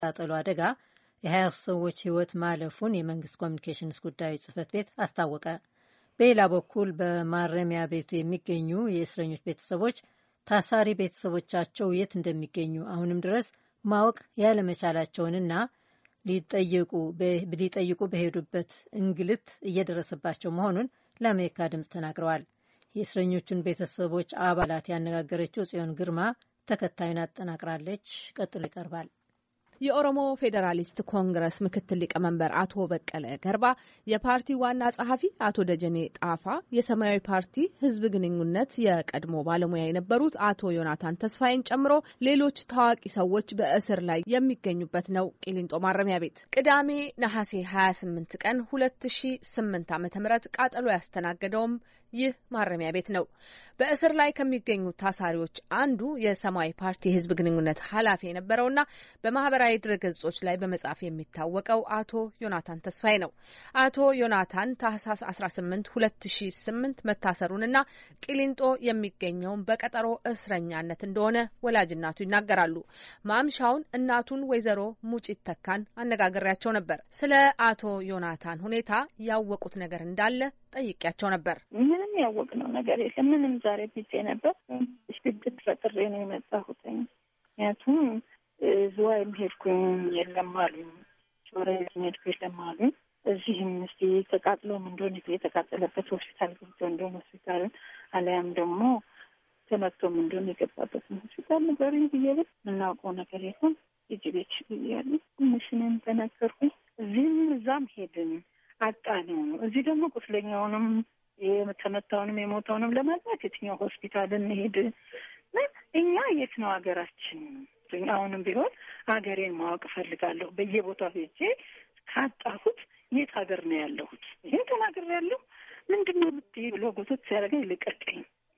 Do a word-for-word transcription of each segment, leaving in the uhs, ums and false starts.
ቃጠሎ አደጋ የሀያ ሰዎች ሕይወት ማለፉን የመንግስት ኮሚኒኬሽንስ ጉዳዮች ጽህፈት ቤት አስታወቀ። በሌላ በኩል በማረሚያ ቤቱ የሚገኙ የእስረኞች ቤተሰቦች ታሳሪ ቤተሰቦቻቸው የት እንደሚገኙ አሁንም ድረስ ማወቅ ያለመቻላቸውንና ሊጠይቁ በሄዱበት እንግልት እየደረሰባቸው መሆኑን ለአሜሪካ ድምፅ ተናግረዋል። የእስረኞቹን ቤተሰቦች አባላት ያነጋገረችው ጽዮን ግርማ ተከታዩን አጠናቅራለች። ቀጥሎ ይቀርባል። የኦሮሞ ፌዴራሊስት ኮንግረስ ምክትል ሊቀመንበር አቶ በቀለ ገርባ፣ የፓርቲ ዋና ጸሐፊ አቶ ደጀኔ ጣፋ፣ የሰማያዊ ፓርቲ ህዝብ ግንኙነት የቀድሞ ባለሙያ የነበሩት አቶ ዮናታን ተስፋዬን ጨምሮ ሌሎች ታዋቂ ሰዎች በእስር ላይ የሚገኙበት ነው ቂሊንጦ ማረሚያ ቤት። ቅዳሜ ነሐሴ ሀያ ስምንት ቀን ሁለት ሺ ስምንት ዓመተ ምህረት ቃጠሎ ያስተናገደውም ይህ ማረሚያ ቤት ነው። በእስር ላይ ከሚገኙ ታሳሪዎች አንዱ የሰማያዊ ፓርቲ ህዝብ ግንኙነት ኃላፊ የነበረውና በማህበራዊ ድረገጾች ላይ በመጻፍ የሚታወቀው አቶ ዮናታን ተስፋዬ ነው። አቶ ዮናታን ታህሳስ አስራ ስምንት ሁለት ሺ ስምንት መታሰሩንና ቂሊንጦ የሚገኘውን በቀጠሮ እስረኛነት እንደሆነ ወላጅ እናቱ ይናገራሉ። ማምሻውን እናቱን ወይዘሮ ሙጪት ተካን አነጋግሬያቸው ነበር። ስለ አቶ ዮናታን ሁኔታ ያወቁት ነገር እንዳለ ጠይቄያቸው ነበር። ምንም ያወቅነው ነገር የለም። ምንም ዛሬ ቢጤ ነበር ሽግግር ፈጥሬ ነው የመጣሁት። ምክንያቱም ዝዋይም ሄድኩኝ የለም አሉኝ፣ ጮሬም ሄድኩ የለም አሉኝ። እዚህም እስቲ ተቃጥሎም እንደሆነ የተቃጠለበት ሆስፒታል ገብቶ እንደሆነ ሆስፒታልን አለያም ደግሞ ተመቶም እንደሆነ የገባበትን ሆስፒታል ንገሩኝ ብዬ ብል የምናውቀው ነገር የለም። እጅ ቤት ብያለሁ። ትንሽንም ተነገርኩኝ። እዚህም እዛም ሄድን አጣነው። እዚህ ደግሞ ቁስለኛውንም የተመታውንም የሞተውንም ለማግኘት የትኛው ሆስፒታል እንሄድ? እኛ የት ነው ሀገራችን? አሁንም ቢሆን ሀገሬን ማወቅ እፈልጋለሁ። በየቦታው ሄጄ ካጣሁት የት ሀገር ነው ያለሁት? ይሄን ተናግሬያለሁ። ምንድን ነው የምትይ ብሎ ጉትት ሲያደርገኝ ልቀቀኝ፣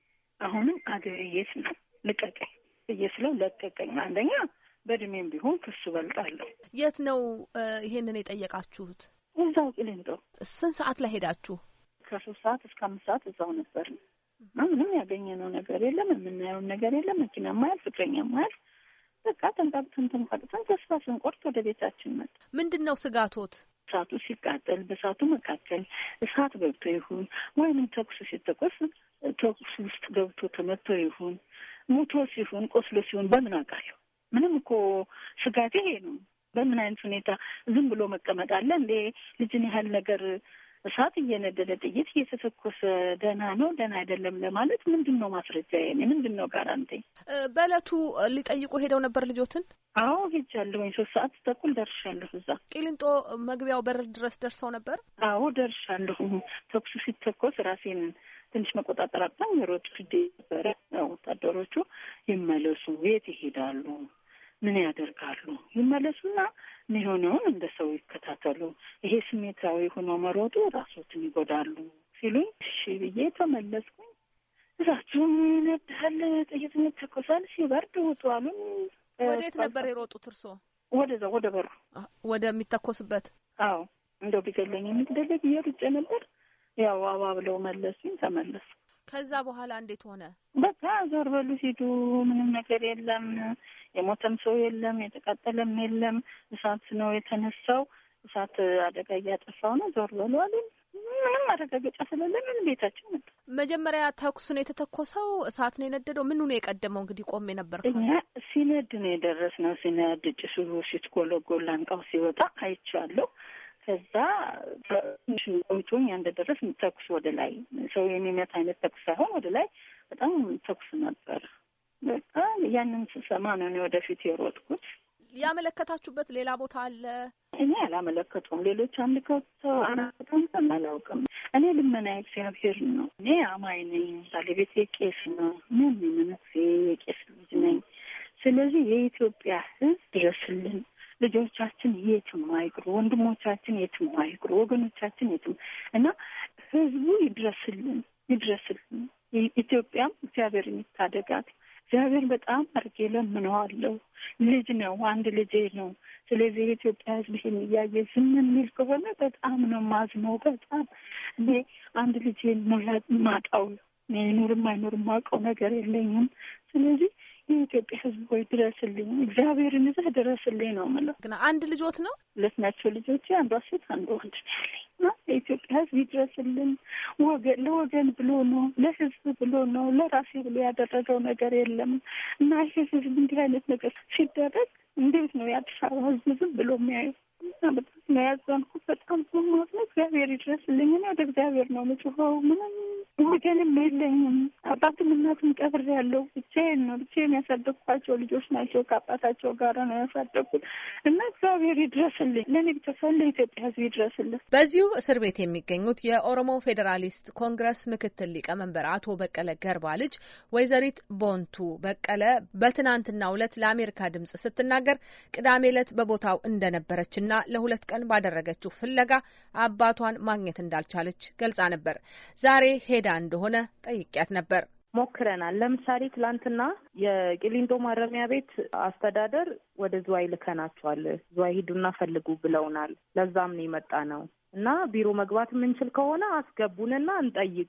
አሁንም ሀገሬ የት ነው ልቀቀኝ ብዬ ስለው ለቀቀኝ። አንደኛ በእድሜም ቢሆን ከሱ በልጣለሁ። የት ነው ይሄንን የጠየቃችሁት? እዛው ቂሊንጦ። ስንት ሰዓት ላይ ሄዳችሁ? ከሶስት ሰዓት እስከ አምስት ሰዓት እዛው ነበር። ምንም ያገኘነው ነገር የለም፣ የምናየውን ነገር የለም። መኪና ማያል፣ ፍቅረኛ ማያል። በቃ ተንጣጥተን ተንጣጥተን ተስፋ ስንቆርጥ ወደ ቤታችን መጣ። ምንድን ነው ስጋቶት? እሳቱ ሲቃጠል በእሳቱ መካከል እሳት ገብቶ ይሁን ወይም ተኩስ ሲተኮስ ተኩስ ውስጥ ገብቶ ተመቶ ይሁን ሙቶ ሲሆን ቆስሎ ሲሆን በምን አውቃለሁ? ምንም እኮ ስጋቴ ይሄ ነው። በምን አይነት ሁኔታ ዝም ብሎ መቀመጥ አለ እንዴ? ልጅን ያህል ነገር እሳት እየነደደ ጥይት እየተተኮሰ ደህና ነው ደህና አይደለም ለማለት ምንድን ነው ማስረጃ? የኔ ምንድን ነው ጋራንቲ? በእለቱ ሊጠይቁ ሄደው ነበር ልጆትን? አዎ ሄጃለሁኝ። ሶስት ሰዓት ተኩል ደርሻለሁ እዛ ቂሊንጦ መግቢያው በር ድረስ ደርሰው ነበር? አዎ ደርሻለሁ። ተኩሱ ሲተኮስ ራሴን ትንሽ መቆጣጠር አቅቶኝ ሮጥ ሂዴ ነበረ። ወታደሮቹ ይመለሱ፣ የት ይሄዳሉ፣ ምን ያደርጋሉ፣ ይመለሱና የሚሆነውን እንደ ሰው ይከታተሉ፣ ይሄ ስሜታዊ ሆኖ መሮጡ ራሶትን ይጎዳሉ ሲሉኝ እሺ ብዬ ተመለስኩኝ። እዛችሁም ይነዳል፣ ጥይት ይተኮሳል፣ ሲበርድ ውጡ አሉን። ወዴት ነበር የሮጡት እርሶ? ወደዛ ወደ በሩ ወደሚተኮስበት። አዎ እንደው ቢገለኝ የሚደረግ እየሩጬ ነበር። ያው አባብለው መለሱኝ፣ ተመለስኩ። ከዛ በኋላ እንዴት ሆነ? በቃ ዞር በሉ ሂዱ፣ ምንም ነገር የለም፣ የሞተም ሰው የለም፣ የተቃጠለም የለም፣ እሳት ነው የተነሳው፣ እሳት አደጋ እያጠፋው ነው፣ ዞር በሉ አሉን። ምንም ማረጋገጫ ስለሌለ ምን ቤታችን መጣ። መጀመሪያ ተኩሱን የተተኮሰው እሳት ነው የነደደው? ምኑ ነው የቀደመው? እንግዲህ ቆሜ ነበር። እኛ ሲነድ ነው የደረስነው። ሲነድ ጭሱ ሲትጎለጎል ላንቃው ሲወጣ አይቻለሁ። ከዛ ትንሽ ቆይቶኝ እንደደረስ ተኩስ ወደ ላይ ሰው የሚመታ አይነት ተኩስ ሳይሆን ወደ ላይ በጣም ተኩስ ነበር። በቃ ያንን ስሰማ ነው እኔ ወደፊት የሮጥኩት። ያመለከታችሁበት ሌላ ቦታ አለ? እኔ አላመለከቱም። ሌሎች አንድ ከተው አናውቅም አላውቅም። እኔ ልመና እግዚአብሔር ነው። እኔ አማኝ ነኝ። ባለቤቴ ቄስ ነው። ምን ምንስ የቄስ ልጅ ነኝ። ስለዚህ የኢትዮጵያ ሕዝብ ድረስልን። ልጆቻችን የትም አይቅሩ፣ ወንድሞቻችን የትም አይቅሩ፣ ወገኖቻችን የትም እና ህዝቡ ይድረስልን ይድረስልን። ኢትዮጵያም እግዚአብሔር የሚታደጋት እግዚአብሔር በጣም አድርጌ ለምነዋለሁ። ልጅ ነው፣ አንድ ልጄ ነው። ስለዚህ የኢትዮጵያ ህዝብ ይሄን እያየ ዝም የሚል ከሆነ በጣም ነው ማዝነው። በጣም እኔ አንድ ልጄ ነው ማጣው። ኑርም አይኑርም ማውቀው ነገር የለኝም። ስለዚህ የኢትዮጵያ ሕዝብ ሆይ ድረስልኝ፣ እግዚአብሔርን ይዘህ ድረስልኝ ነው የምለው። ግን አንድ ልጆት ነው? ሁለት ናቸው ልጆቼ፣ አንዷ ሴት አንዱ ወንድ ነው። የኢትዮጵያ ሕዝብ ይድረስልን። ወገን ለወገን ብሎ ነው፣ ለሕዝብ ብሎ ነው፣ ለራሴ ብሎ ያደረገው ነገር የለም እና ይሄ ሕዝብ እንዲህ አይነት ነገር ሲደረግ እንዴት ነው የአዲስ አበባ ሕዝብ ዝም ብሎ የሚያየው? በጣም ነው ያዘንኩት። በጣም ማለት ነው። እግዚአብሔር ይድረስልኝ። እኔ ወደ እግዚአብሔር ነው የምጮኸው። ምንም ወገንም የለኝም። አባትም እናትም ቀብሬያለሁ። ብቻዬን ነው ብቻዬን ያሳደግኳቸው ልጆች ናቸው። ከአባታቸው ጋር ነው ያሳደግኩት እና እግዚአብሔር ይድረስልኝ። ለእኔ ብቻ ሳይሆን ለኢትዮጵያ ሕዝብ ይድረስልኝ። በዚሁ እስር ቤት የሚገኙት የኦሮሞ ፌዴራሊስት ኮንግረስ ምክትል ሊቀመንበር አቶ በቀለ ገርባ ልጅ ወይዘሪት ቦንቱ በቀለ በትናንትናው ዕለት ለአሜሪካ ድምጽ ስትናገር ቅዳሜ ዕለት በቦታው እንደነበረችና ለሁለት ቀን ባደረገችው ፍለጋ አባቷን ማግኘት እንዳልቻለች ገልጻ ነበር። ዛሬ ሄዳ እንደሆነ ጠይቂያት ነበር። ሞክረናል። ለምሳሌ ትላንትና የቂሊንጦ ማረሚያ ቤት አስተዳደር ወደ ዝዋይ ልከናቸዋል። ዝዋይ ሂዱና ፈልጉ ብለውናል። ለዛም ነው የመጣ ነው እና ቢሮ መግባት የምንችል ከሆነ አስገቡንና እንጠይቅ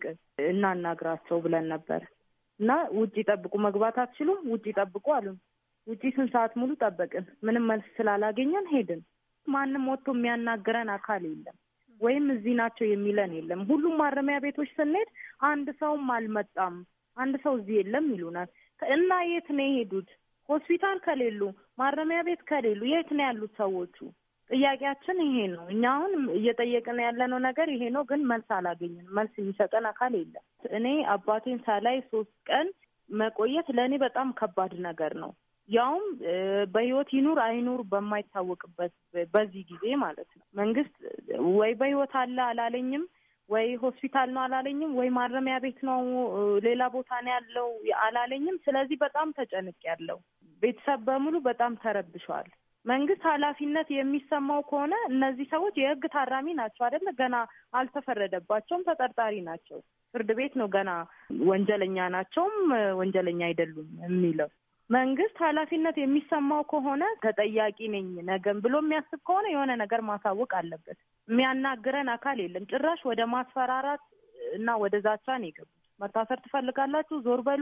እናናግራቸው ብለን ነበር እና ውጪ ጠብቁ፣ መግባት አትችሉም፣ ውጪ ጠብቁ አሉን። ውጪ ስንት ሰዓት ሙሉ ጠበቅን። ምንም መልስ ስላላገኘን ሄድን። ማንም ወጥቶ የሚያናግረን አካል የለም ወይም እዚህ ናቸው የሚለን የለም። ሁሉም ማረሚያ ቤቶች ስንሄድ አንድ ሰውም አልመጣም፣ አንድ ሰው እዚህ የለም ይሉናል። እና የት ነው የሄዱት? ሆስፒታል ከሌሉ ማረሚያ ቤት ከሌሉ የት ነው ያሉት ሰዎቹ? ጥያቄያችን ይሄ ነው። እኛ አሁን እየጠየቅን ያለነው ነገር ይሄ ነው፣ ግን መልስ አላገኘንም። መልስ የሚሰጠን አካል የለም። እኔ አባቴን ሳላይ ሶስት ቀን መቆየት ለእኔ በጣም ከባድ ነገር ነው። ያውም በህይወት ይኑር አይኑር በማይታወቅበት በዚህ ጊዜ ማለት ነው። መንግስት ወይ በህይወት አለ አላለኝም፣ ወይ ሆስፒታል ነው አላለኝም፣ ወይ ማረሚያ ቤት ነው ሌላ ቦታ ነው ያለው አላለኝም። ስለዚህ በጣም ተጨንቄያለሁ። ቤተሰብ በሙሉ በጣም ተረብሿል። መንግስት ኃላፊነት የሚሰማው ከሆነ እነዚህ ሰዎች የህግ ታራሚ ናቸው አይደለ? ገና አልተፈረደባቸውም፣ ተጠርጣሪ ናቸው። ፍርድ ቤት ነው ገና ወንጀለኛ ናቸውም ወንጀለኛ አይደሉም የሚለው። መንግስት ኃላፊነት የሚሰማው ከሆነ ተጠያቂ ነኝ ነገም ብሎ የሚያስብ ከሆነ የሆነ ነገር ማሳወቅ አለበት። የሚያናግረን አካል የለም። ጭራሽ ወደ ማስፈራራት እና ወደ ዛቻ ነው የገቡት። መታሰር ትፈልጋላችሁ፣ ዞር በሉ፣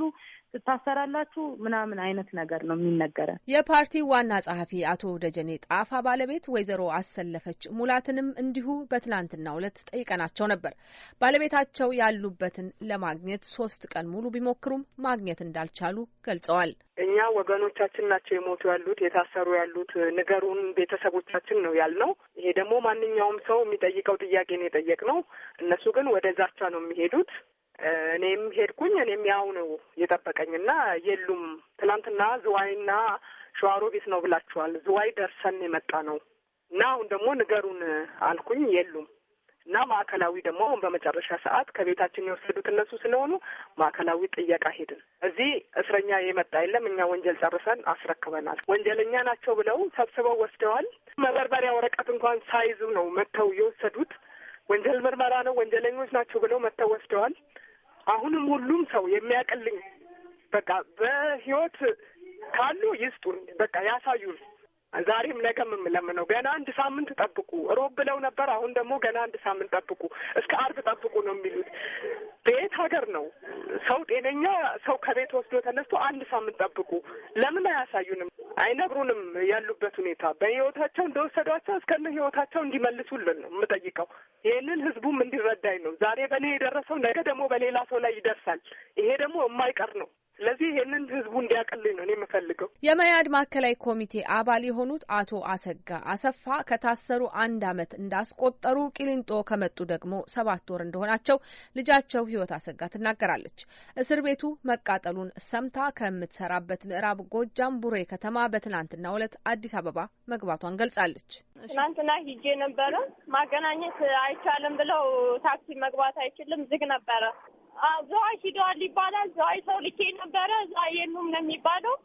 ትታሰራላችሁ ምናምን አይነት ነገር ነው የሚነገረን። የፓርቲው ዋና ጸሐፊ አቶ ደጀኔ ጣፋ ባለቤት ወይዘሮ አሰለፈች ሙላትንም እንዲሁ በትናንትናው ዕለት ጠይቀናቸው ነበር። ባለቤታቸው ያሉበትን ለማግኘት ሶስት ቀን ሙሉ ቢሞክሩም ማግኘት እንዳልቻሉ ገልጸዋል። እኛ ወገኖቻችን ናቸው የሞቱ ያሉት የታሰሩ ያሉት፣ ንገሩን ቤተሰቦቻችን ነው ያልነው። ይሄ ደግሞ ማንኛውም ሰው የሚጠይቀው ጥያቄ ነው የጠየቅነው። እነሱ ግን ወደ ዛቻ ነው የሚሄዱት። እኔም ሄድኩኝ። እኔም ያው ነው የጠበቀኝና የሉም። ትናንትና ዝዋይና ሸዋሮቢት ነው ብላችኋል። ዝዋይ ደርሰን የመጣ ነው እና አሁን ደግሞ ንገሩን አልኩኝ። የሉም እና ማዕከላዊ ደግሞ አሁን በመጨረሻ ሰዓት ከቤታችን የወሰዱት እነሱ ስለሆኑ ማዕከላዊ ጥየቃ ሄድን። እዚህ እስረኛ የመጣ የለም። እኛ ወንጀል ጨርሰን አስረክበናል። ወንጀለኛ ናቸው ብለው ሰብስበው ወስደዋል። መበርበሪያ ወረቀት እንኳን ሳይዙ ነው መጥተው የወሰዱት። ወንጀል ምርመራ ነው ወንጀለኞች ናቸው ብለው መጥተው ወስደዋል። አሁንም ሁሉም ሰው የሚያቀልኝ በቃ በህይወት ካሉ ይስጡን፣ በቃ ያሳዩን። ዛሬም ነገም የምለምነው ገና አንድ ሳምንት ጠብቁ። ሮብ ብለው ነበር። አሁን ደግሞ ገና አንድ ሳምንት ጠብቁ፣ እስከ አርብ ጠብቁ ነው የሚሉት። በየት ሀገር ነው ሰው ጤነኛ ሰው ከቤት ወስዶ ተነስቶ አንድ ሳምንት ጠብቁ? ለምን አያሳዩንም? አይነግሩንም ያሉበት ሁኔታ። በህይወታቸው እንደወሰዷቸው እስከነ ህይወታቸው እንዲመልሱልን ነው የምጠይቀው። ይህንን ህዝቡም እንዲረዳኝ ነው። ዛሬ በእኔ የደረሰው ነገ ደግሞ በሌላ ሰው ላይ ይደርሳል። ይሄ ደግሞ የማይቀር ነው። ስለዚህ ይህንን ህዝቡ እንዲያቀልኝ ነው እኔ የምፈልገው። የመያድ ማዕከላዊ ኮሚቴ አባል የሆኑት አቶ አሰጋ አሰፋ ከታሰሩ አንድ አመት እንዳስቆጠሩ ቂሊንጦ ከመጡ ደግሞ ሰባት ወር እንደሆናቸው ልጃቸው ህይወት አሰጋ ትናገራለች። እስር ቤቱ መቃጠሉን ሰምታ ከምትሰራበት ምዕራብ ጎጃም ቡሬ ከተማ በትናንትናው ዕለት አዲስ አበባ መግባቷን ገልጻለች። ትናንትና ሂጄ ነበረ። ማገናኘት አይቻልም ብለው ታክሲ መግባት አይችልም፣ ዝግ ነበረ። ዝዋይ ሂደዋል ይባላል። ዝዋይ ሰው ልኬ ነበረ፣ እዛ የሉም ነው የሚባለው።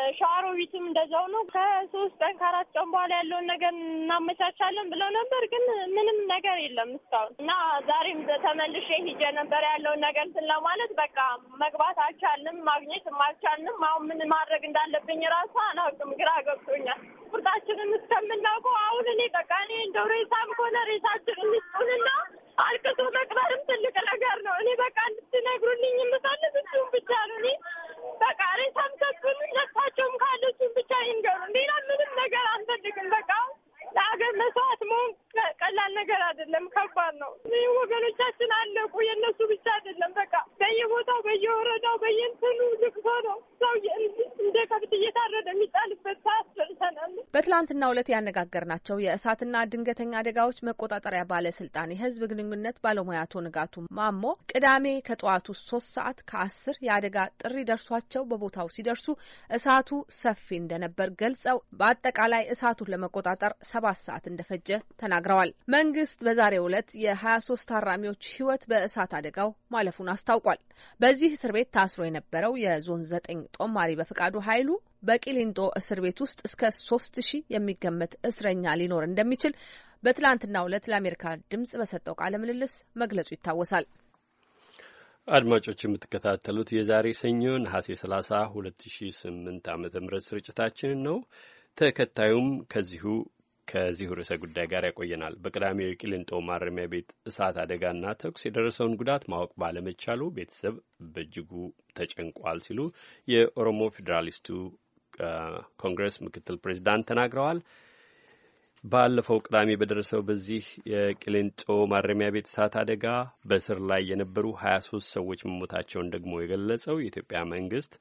ሸዋሮቢትም እንደዛው ነው። ከሶስት ቀን ከአራት ቀን በኋላ ያለውን ነገር እናመቻቻለን ብለው ነበር፣ ግን ምንም ነገር የለም እስካሁን እና ዛሬም ተመልሼ ሂጄ ነበር ያለውን ነገር እንትን ለማለት በቃ መግባት አልቻልንም፣ ማግኘት አልቻልንም። አሁን ምን ማድረግ እንዳለብኝ ራሱ አላውቅም፣ ግራ ገብቶኛል። ቁርጣችንን እስከምናውቀው አሁን እኔ በቃ እኔ እንደው ሬሳም ከሆነ ሬሳችንን እንስጡንና አልቅሶ መቅበርም ትልቅ ነገር ነው። እኔ በቃ እንድትነግሩልኝ የምፈልግ እሱን ብቻ ነው። እኔ በቃ ሬሳም ሰጡን፣ መስዋዕት መሆን ቀላል ነገር አይደለም፣ ከባድ ነው። ወገኖቻችን አለቁ። የእነሱ ብቻ አይደለም፣ በቃ በየቦታው በየወረዳው በየእንትኑ ልቅሶ ነው። ሰው እንደ ከብት እየታረደ የሚጣልበት ሰዓት ደርሰናል። በትላንትናው ዕለት ያነጋገርናቸው የእሳትና ድንገተኛ አደጋዎች መቆጣጠሪያ ባለስልጣን የህዝብ ግንኙነት ባለሙያ አቶ ንጋቱ ማሞ ቅዳሜ ከጠዋቱ ሶስት ሰዓት ከአስር የአደጋ ጥሪ ደርሷቸው በቦታው ሲደርሱ እሳቱ ሰፊ እንደነበር ገልጸው በአጠቃላይ እሳቱን ለመቆጣጠር ሰባት ሰዓት እንደፈጀ ተናግረዋል። መንግስት በዛሬው ዕለት የሀያ ሶስት ታራሚዎች ህይወት በእሳት አደጋው ማለፉን አስታውቋል። በዚህ እስር ቤት ታስሮ የነበረው የዞን ዘጠኝ ጦማሪ በፍቃዱ ኃይሉ በቂሊንጦ እስር ቤት ውስጥ እስከ ሶስት ሺህ የሚገመት እስረኛ ሊኖር እንደሚችል በትላንትናው ዕለት ለአሜሪካ ድምጽ በሰጠው ቃለ ምልልስ መግለጹ ይታወሳል። አድማጮች የምትከታተሉት የዛሬ ሰኞ ነሐሴ ሰላሳ ሁለት ሺህ ስምንት ዓመተ ምህረት ስርጭታችንን ነው። ተከታዩም ከዚሁ ከዚሁ ርዕሰ ጉዳይ ጋር ያቆየናል። በቅዳሜው የቂሊንጦ ማረሚያ ቤት እሳት አደጋና ተኩስ የደረሰውን ጉዳት ማወቅ ባለመቻሉ ቤተሰብ በእጅጉ ተጨንቋል ሲሉ የኦሮሞ ፌዴራሊስቱ ኮንግረስ ምክትል ፕሬዚዳንት ተናግረዋል። ባለፈው ቅዳሜ በደረሰው በዚህ የቂሊንጦ ማረሚያ ቤት እሳት አደጋ በእስር ላይ የነበሩ ሀያ ሶስት ሰዎች መሞታቸውን ደግሞ የገለጸው የኢትዮጵያ መንግስት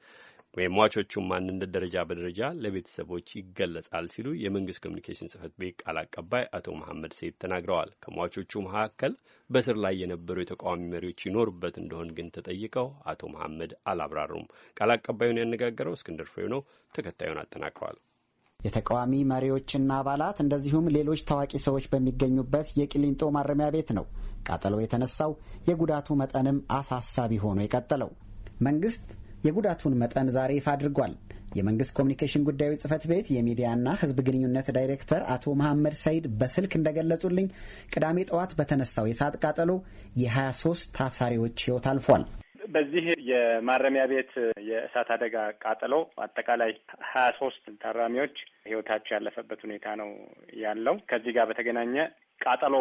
የሟቾቹን ማንነት ደረጃ በደረጃ ለቤተሰቦች ይገለጻል ሲሉ የመንግስት ኮሚኒኬሽን ጽህፈት ቤት ቃል አቀባይ አቶ መሐመድ ሰይድ ተናግረዋል። ከሟቾቹ መካከል በእስር ላይ የነበሩ የተቃዋሚ መሪዎች ይኖሩበት እንደሆን ግን ተጠይቀው አቶ መሐመድ አላብራሩም። ቃል አቀባዩን ያነጋገረው እስክንድር ፍሬው ነው። ተከታዩን አጠናቅረዋል። የተቃዋሚ መሪዎችና አባላት እንደዚሁም ሌሎች ታዋቂ ሰዎች በሚገኙበት የቂሊንጦ ማረሚያ ቤት ነው ቃጠሎ የተነሳው። የጉዳቱ መጠንም አሳሳቢ ሆኖ የቀጠለው መንግስት የጉዳቱን መጠን ዛሬ ይፋ አድርጓል። የመንግስት ኮሚኒኬሽን ጉዳዮች ጽህፈት ቤት የሚዲያና ህዝብ ግንኙነት ዳይሬክተር አቶ መሐመድ ሰይድ በስልክ እንደገለጹልኝ ቅዳሜ ጠዋት በተነሳው የእሳት ቃጠሎ የሀያ ሶስት ታሳሪዎች ህይወት አልፏል። በዚህ የማረሚያ ቤት የእሳት አደጋ ቃጠሎ አጠቃላይ ሀያ ሶስት ታራሚዎች ህይወታቸው ያለፈበት ሁኔታ ነው ያለው። ከዚህ ጋር በተገናኘ ቃጠሎ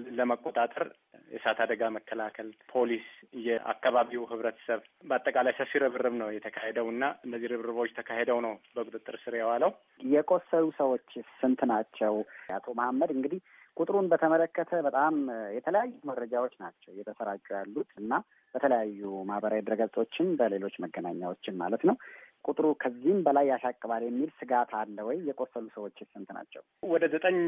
ለመቆጣጠር የእሳት አደጋ መከላከል ፖሊስ፣ የአካባቢው ህብረተሰብ በአጠቃላይ ሰፊ ርብርብ ነው የተካሄደው እና እነዚህ ርብርቦች ተካሄደው ነው በቁጥጥር ስር የዋለው። የቆሰሉ ሰዎች ስንት ናቸው? አቶ መሐመድ እንግዲህ ቁጥሩን በተመለከተ በጣም የተለያዩ መረጃዎች ናቸው እየተሰራጩ ያሉት እና በተለያዩ ማህበራዊ ድረገጾችን በሌሎች መገናኛዎችን ማለት ነው። ቁጥሩ ከዚህም በላይ ያሻቅባል የሚል ስጋት አለ ወይ? የቆሰሉ ሰዎች ስንት ናቸው? ወደ ዘጠኝ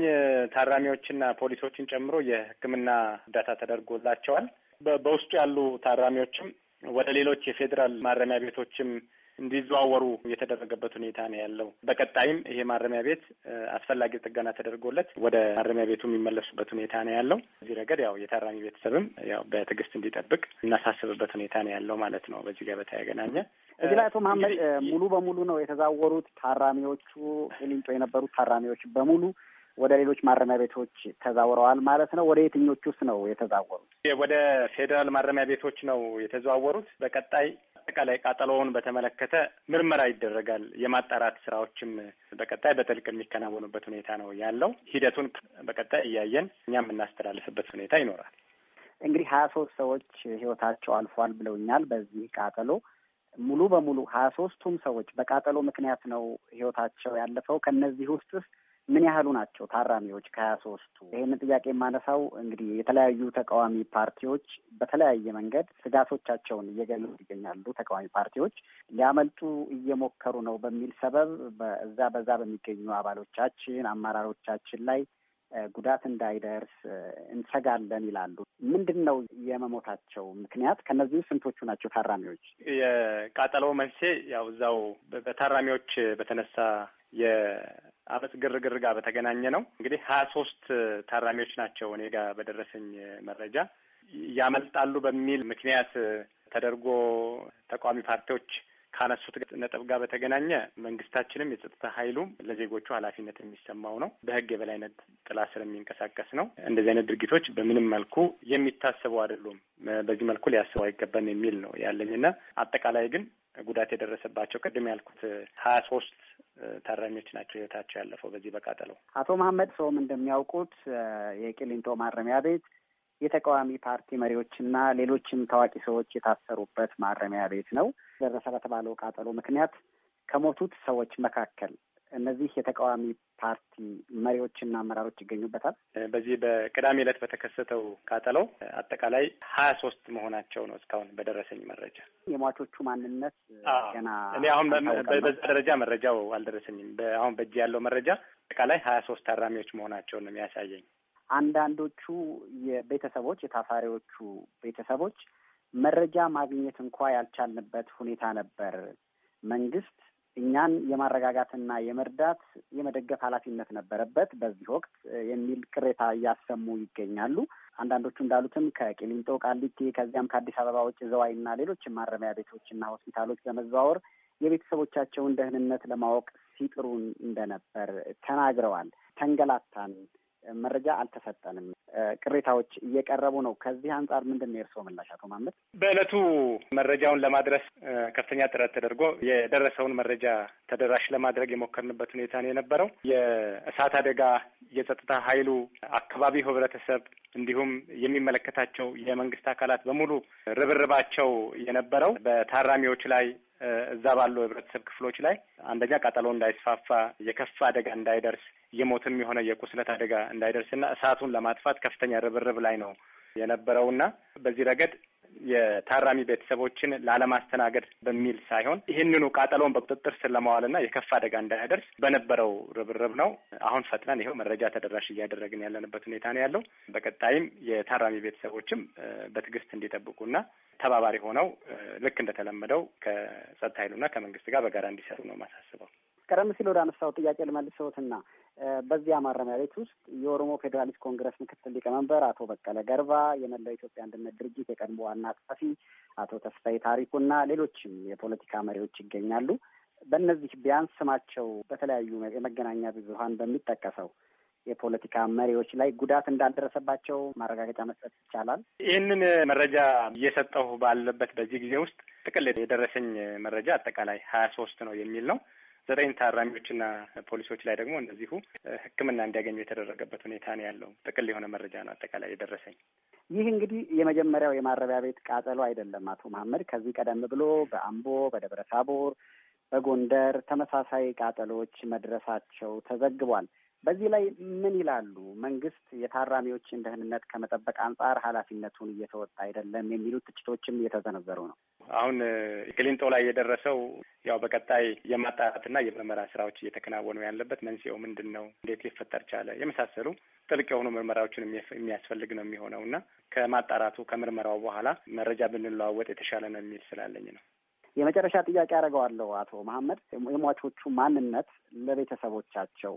ታራሚዎችና ፖሊሶችን ጨምሮ የሕክምና እርዳታ ተደርጎላቸዋል። በውስጡ ያሉ ታራሚዎችም ወደ ሌሎች የፌዴራል ማረሚያ ቤቶችም እንዲዘዋወሩ የተደረገበት ሁኔታ ነው ያለው። በቀጣይም ይሄ ማረሚያ ቤት አስፈላጊ ጥገና ተደርጎለት ወደ ማረሚያ ቤቱ የሚመለሱበት ሁኔታ ነው ያለው። እዚህ ረገድ ያው የታራሚ ቤተሰብም ያው በትዕግስት እንዲጠብቅ እናሳስብበት ሁኔታ ነው ያለው ማለት ነው። በዚህ ጋር በተገናኘ እዚህ ላይ አቶ መሐመድ ሙሉ በሙሉ ነው የተዛወሩት ታራሚዎቹ ቂሊንጦ የነበሩት ታራሚዎች በሙሉ ወደ ሌሎች ማረሚያ ቤቶች ተዛውረዋል ማለት ነው። ወደ የትኞቹስ ነው የተዛወሩት? ወደ ፌዴራል ማረሚያ ቤቶች ነው የተዘዋወሩት። በቀጣይ አጠቃላይ ቃጠሎውን በተመለከተ ምርመራ ይደረጋል። የማጣራት ስራዎችም በቀጣይ በጥልቅ የሚከናወኑበት ሁኔታ ነው ያለው። ሂደቱን በቀጣይ እያየን እኛም የምናስተላልፍበት ሁኔታ ይኖራል። እንግዲህ ሀያ ሶስት ሰዎች ህይወታቸው አልፏል ብለውኛል። በዚህ ቃጠሎ ሙሉ በሙሉ ሀያ ሶስቱም ሰዎች በቃጠሎ ምክንያት ነው ህይወታቸው ያለፈው። ከነዚህ ውስጥ ምን ያህሉ ናቸው ታራሚዎች ከሀያ ሶስቱ? ይህንን ጥያቄ የማነሳው እንግዲህ የተለያዩ ተቃዋሚ ፓርቲዎች በተለያየ መንገድ ስጋቶቻቸውን እየገለጹ ይገኛሉ። ተቃዋሚ ፓርቲዎች ሊያመልጡ እየሞከሩ ነው በሚል ሰበብ በዛ በዛ በሚገኙ አባሎቻችን፣ አመራሮቻችን ላይ ጉዳት እንዳይደርስ እንሰጋለን ይላሉ። ምንድን ነው የመሞታቸው ምክንያት? ከነዚህ ስንቶቹ ናቸው ታራሚዎች? የቃጠሎው መንስኤ ያው እዛው በታራሚዎች በተነሳ የአመፅ ግርግር ጋር በተገናኘ ነው። እንግዲህ ሀያ ሶስት ታራሚዎች ናቸው እኔ ጋር በደረሰኝ መረጃ ያመልጣሉ በሚል ምክንያት ተደርጎ ተቃዋሚ ፓርቲዎች ካነሱት ነጥብ ጋር በተገናኘ መንግስታችንም የጸጥታ ኃይሉም ለዜጎቹ ኃላፊነት የሚሰማው ነው። በህግ የበላይነት ጥላ ስር የሚንቀሳቀስ ነው። እንደዚህ አይነት ድርጊቶች በምንም መልኩ የሚታሰቡ አይደሉም። በዚህ መልኩ ሊያስቡ አይገባም የሚል ነው ያለኝና አጠቃላይ ግን ጉዳት የደረሰባቸው ቅድም ያልኩት ሀያ ሶስት ታራሚዎች ናቸው ህይወታቸው ያለፈው በዚህ በቃጠለው። አቶ መሐመድ ሰውም እንደሚያውቁት የቂሊንጦ ማረሚያ ቤት የተቃዋሚ ፓርቲ መሪዎችና ሌሎችም ታዋቂ ሰዎች የታሰሩበት ማረሚያ ቤት ነው። ደረሰ በተባለው ቃጠሎ ምክንያት ከሞቱት ሰዎች መካከል እነዚህ የተቃዋሚ ፓርቲ መሪዎችና አመራሮች ይገኙበታል። በዚህ በቅዳሜ ዕለት በተከሰተው ቃጠሎ አጠቃላይ ሀያ ሶስት መሆናቸው ነው እስካሁን በደረሰኝ መረጃ። የሟቾቹ ማንነት ገና እኔ አሁን በዛ ደረጃ መረጃው አልደረሰኝም። አሁን በእጅ ያለው መረጃ አጠቃላይ ሀያ ሶስት ታራሚዎች መሆናቸውን ነው የሚያሳየኝ። አንዳንዶቹ የቤተሰቦች የታሳሪዎቹ ቤተሰቦች መረጃ ማግኘት እንኳ ያልቻልንበት ሁኔታ ነበር፣ መንግስት እኛን የማረጋጋትና የመርዳት የመደገፍ ኃላፊነት ነበረበት በዚህ ወቅት የሚል ቅሬታ እያሰሙ ይገኛሉ። አንዳንዶቹ እንዳሉትም ከቂሊንጦ፣ ቃሊቲ ከዚያም ከአዲስ አበባ ውጭ ዘዋይና ሌሎችም ማረሚያ ቤቶችና ሆስፒታሎች በመዘዋወር የቤተሰቦቻቸውን ደህንነት ለማወቅ ሲጥሩ እንደነበር ተናግረዋል። ተንገላታን፣ መረጃ አልተሰጠንም፣ ቅሬታዎች እየቀረቡ ነው። ከዚህ አንጻር ምንድን ነው የእርስዎ ምላሽ አቶ መሀመድ? በዕለቱ መረጃውን ለማድረስ ከፍተኛ ጥረት ተደርጎ የደረሰውን መረጃ ተደራሽ ለማድረግ የሞከርንበት ሁኔታ ነው የነበረው። የእሳት አደጋ የጸጥታ ኃይሉ፣ አካባቢው ህብረተሰብ እንዲሁም የሚመለከታቸው የመንግስት አካላት በሙሉ ርብርባቸው የነበረው በታራሚዎች ላይ እዛ ባሉ ህብረተሰብ ክፍሎች ላይ አንደኛ ቃጠሎ እንዳይስፋፋ፣ የከፋ አደጋ እንዳይደርስ፣ የሞትም የሆነ የቁስለት አደጋ እንዳይደርስና እሳቱን ለማጥፋት ከፍተኛ ርብርብ ላይ ነው የነበረውና በዚህ ረገድ የታራሚ ቤተሰቦችን ላለማስተናገድ በሚል ሳይሆን ይህንኑ ቃጠሎውን በቁጥጥር ስር ለማዋልና የከፋ አደጋ እንዳያደርስ በነበረው ርብርብ ነው። አሁን ፈጥነን ይኸው መረጃ ተደራሽ እያደረግን ያለንበት ሁኔታ ነው ያለው። በቀጣይም የታራሚ ቤተሰቦችም በትዕግስት እንዲጠብቁና ተባባሪ ሆነው ልክ እንደተለመደው ከጸጥታ ኃይሉና ከመንግስት ጋር በጋራ እንዲሰሩ ነው ማሳስበው። ቀደም ሲል ወደ አነሳው ጥያቄ ልመልሰዎትና በዚያ ማረሚያ ቤት ውስጥ የኦሮሞ ፌዴራሊስት ኮንግረስ ምክትል ሊቀመንበር አቶ በቀለ ገርባ፣ የመላው ኢትዮጵያ አንድነት ድርጅት የቀድሞ ዋና ጸሐፊ አቶ ተስፋዬ ታሪኩና ሌሎችም የፖለቲካ መሪዎች ይገኛሉ። በእነዚህ ቢያንስ ስማቸው በተለያዩ የመገናኛ ብዙኃን በሚጠቀሰው የፖለቲካ መሪዎች ላይ ጉዳት እንዳልደረሰባቸው ማረጋገጫ መስጠት ይቻላል? ይህንን መረጃ እየሰጠሁ ባለበት በዚህ ጊዜ ውስጥ ጥቅል የደረሰኝ መረጃ አጠቃላይ ሀያ ሶስት ነው የሚል ነው። ዘጠኝ ታራሚዎችና ፖሊሶች ላይ ደግሞ እንደዚሁ ሕክምና እንዲያገኙ የተደረገበት ሁኔታ ነው ያለው። ጥቅል የሆነ መረጃ ነው አጠቃላይ የደረሰኝ። ይህ እንግዲህ የመጀመሪያው የማረሚያ ቤት ቃጠሎ አይደለም አቶ መሀመድ። ከዚህ ቀደም ብሎ በአምቦ፣ በደብረ ታቦር፣ በጎንደር ተመሳሳይ ቃጠሎዎች መድረሳቸው ተዘግቧል። በዚህ ላይ ምን ይላሉ? መንግስት የታራሚዎችን ደህንነት ከመጠበቅ አንጻር ኃላፊነቱን እየተወጣ አይደለም የሚሉት ትችቶችም እየተዘነዘሩ ነው። አሁን ቂሊንጦ ላይ የደረሰው ያው በቀጣይ የማጣራትና የምርመራ ስራዎች እየተከናወኑ ያለበት መንስኤው ምንድን ነው፣ እንዴት ሊፈጠር ቻለ፣ የመሳሰሉ ጥልቅ የሆኑ ምርመራዎችን የሚያስፈልግ ነው የሚሆነው እና ከማጣራቱ ከምርመራው በኋላ መረጃ ብንለዋወጥ የተሻለ ነው የሚል ስላለኝ ነው። የመጨረሻ ጥያቄ አደርገዋለሁ አቶ መሀመድ፣ የሟቾቹ ማንነት ለቤተሰቦቻቸው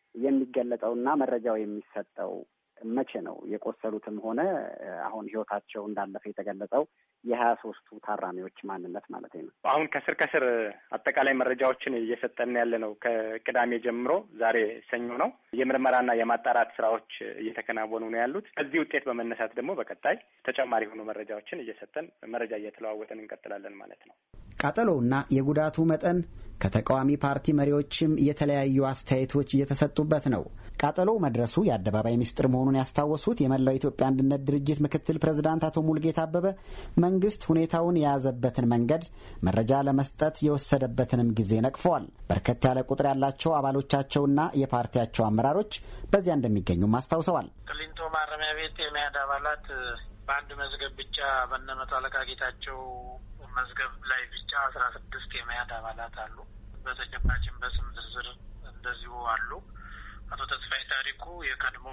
የሚገለጠውና መረጃው የሚሰጠው መቼ ነው? የቆሰሉትም ሆነ አሁን ህይወታቸው እንዳለፈ የተገለጸው የሀያ ሶስቱ ታራሚዎች ማንነት ማለት ነው። አሁን ከስር ከስር አጠቃላይ መረጃዎችን እየሰጠን ያለ ነው። ከቅዳሜ ጀምሮ ዛሬ ሰኞ ነው። የምርመራና የማጣራት ስራዎች እየተከናወኑ ነው ያሉት። ከዚህ ውጤት በመነሳት ደግሞ በቀጣይ ተጨማሪ የሆኑ መረጃዎችን እየሰጠን መረጃ እየተለዋወጠን እንቀጥላለን ማለት ነው። ቃጠሎውና የጉዳቱ መጠን ከተቃዋሚ ፓርቲ መሪዎችም የተለያዩ አስተያየቶች እየተሰጡበት ነው። ቃጠሎው መድረሱ የአደባባይ ምስጢር መሆኑን ያስታወሱት የመላው ኢትዮጵያ አንድነት ድርጅት ምክትል ፕሬዝዳንት አቶ ሙልጌታ አበበ መንግስት ሁኔታውን የያዘበትን መንገድ፣ መረጃ ለመስጠት የወሰደበትንም ጊዜ ነቅፈዋል። በርከት ያለ ቁጥር ያላቸው አባሎቻቸውና የፓርቲያቸው አመራሮች በዚያ እንደሚገኙም አስታውሰዋል። ቂሊንጦ ማረሚያ ቤት የሚያድ አባላት በአንድ መዝገብ ብቻ በእነ መቶ አለቃ ጌታቸው መዝገብ ላይ ብቻ አስራ ስድስት የመያድ አባላት አሉ። በተጨባጭም በስም ዝርዝር እንደዚሁ አሉ። አቶ ተስፋዬ ታሪኩ የቀድሞ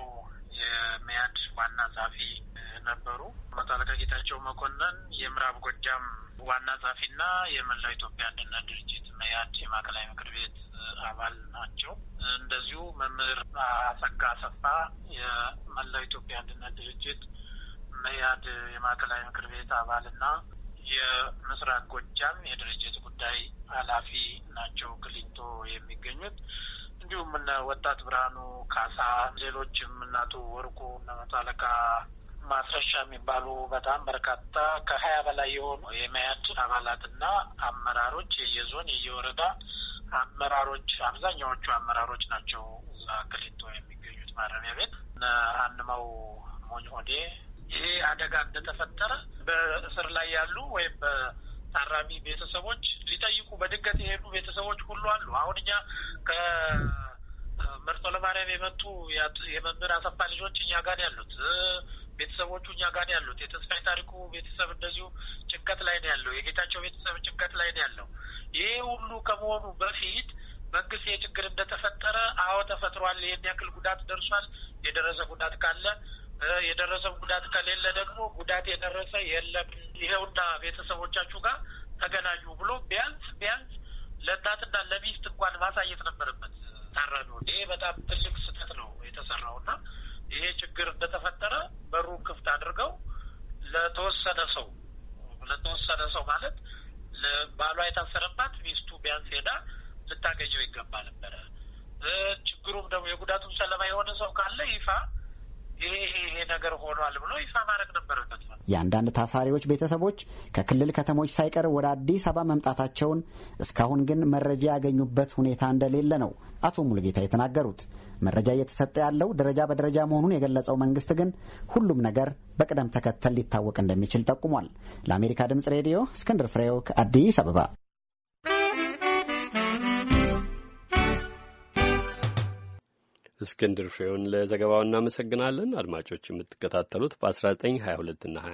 የመያድ ዋና ጸሐፊ ነበሩ። መቶ አለቃ ጌታቸው መኮንን የምዕራብ ጎጃም ዋና ጸሐፊና የመላው ኢትዮጵያ አንድነት ድርጅት መያድ የማዕከላዊ ምክር ቤት አባል ናቸው። እንደዚሁ መምህር አጸጋ አሰፋ የመላው ኢትዮጵያ አንድነት ድርጅት መያድ የማዕከላዊ ምክር ቤት አባልና የምስራቅ ጎጃም የድርጅት ጉዳይ ኃላፊ ናቸው ቂሊንጦ የሚገኙት። እንዲሁም እነ ወጣት ብርሃኑ ካሳ፣ ሌሎችም እናቱ ወርቁ፣ እነ መቶ አለቃ ማስረሻ የሚባሉ በጣም በርካታ ከሀያ በላይ የሆኑ የመያድ አባላትና አመራሮች የየዞን የየወረዳ አመራሮች አብዛኛዎቹ አመራሮች ናቸው እዛ ቂሊንጦ የሚገኙት ማረሚያ ቤት። እነ አንማው ሞኝ ሆዴ ይሄ አደጋ እንደተፈጠረ በእስር ላይ ያሉ ወይም በታራሚ ቤተሰቦች ሊጠይቁ በድንገት የሄዱ ቤተሰቦች ሁሉ አሉ። አሁን እኛ ከመርጦ ለማርያም የመጡ የመምህር አሰፋ ልጆች እኛ ጋር ያሉት ቤተሰቦቹ እኛ ጋር ያሉት የተስፋዬ ታሪኩ ቤተሰብ እንደዚሁ ጭንቀት ላይ ነው ያለው። የጌታቸው ቤተሰብ ጭንቀት ላይ ነው ያለው። ይሄ ሁሉ ከመሆኑ በፊት መንግስት የችግር እንደተፈጠረ አዎ ተፈጥሯል፣ ይሄን ያክል ጉዳት ደርሷል፣ የደረሰ ጉዳት ካለ የደረሰው ጉዳት ከሌለ ደግሞ ጉዳት የደረሰ የለም ይሄውና ቤተሰቦቻችሁ ጋር ተገናኙ ብሎ ቢያንስ ቢያንስ ለእናትና ለሚስት እንኳን ማሳየት ነበረበት ታራሚው። ይሄ በጣም ትልቅ ስህተት ነው የተሰራውና ይሄ ችግር እንደተፈጠረ በሩ ክፍት አድርገው ለተወሰነ ሰው ለተወሰነ ሰው ማለት ባሏ የታሰረባት ሚስቱ ቢያንስ ሄዳ ልታገኘው ይገባ ነበረ። ችግሩም ደግሞ የጉዳቱም ሰለባ የሆነ ሰው ካለ ይፋ ይሄ ይሄ ነገር ሆኗል ብሎ ይፋ ማድረግ ነበረበት። የአንዳንድ ታሳሪዎች ቤተሰቦች ከክልል ከተሞች ሳይቀር ወደ አዲስ አበባ መምጣታቸውን እስካሁን ግን መረጃ ያገኙበት ሁኔታ እንደሌለ ነው አቶ ሙሉጌታ የተናገሩት። መረጃ እየተሰጠ ያለው ደረጃ በደረጃ መሆኑን የገለጸው መንግስት ግን ሁሉም ነገር በቅደም ተከተል ሊታወቅ እንደሚችል ጠቁሟል። ለአሜሪካ ድምጽ ሬዲዮ እስክንድር ፍሬው ከአዲስ አበባ። እስክንድር ፍሬውን ለዘገባው እናመሰግናለን። አድማጮች የምትከታተሉት በአስራ ዘጠኝ ሀያ ሁለት እና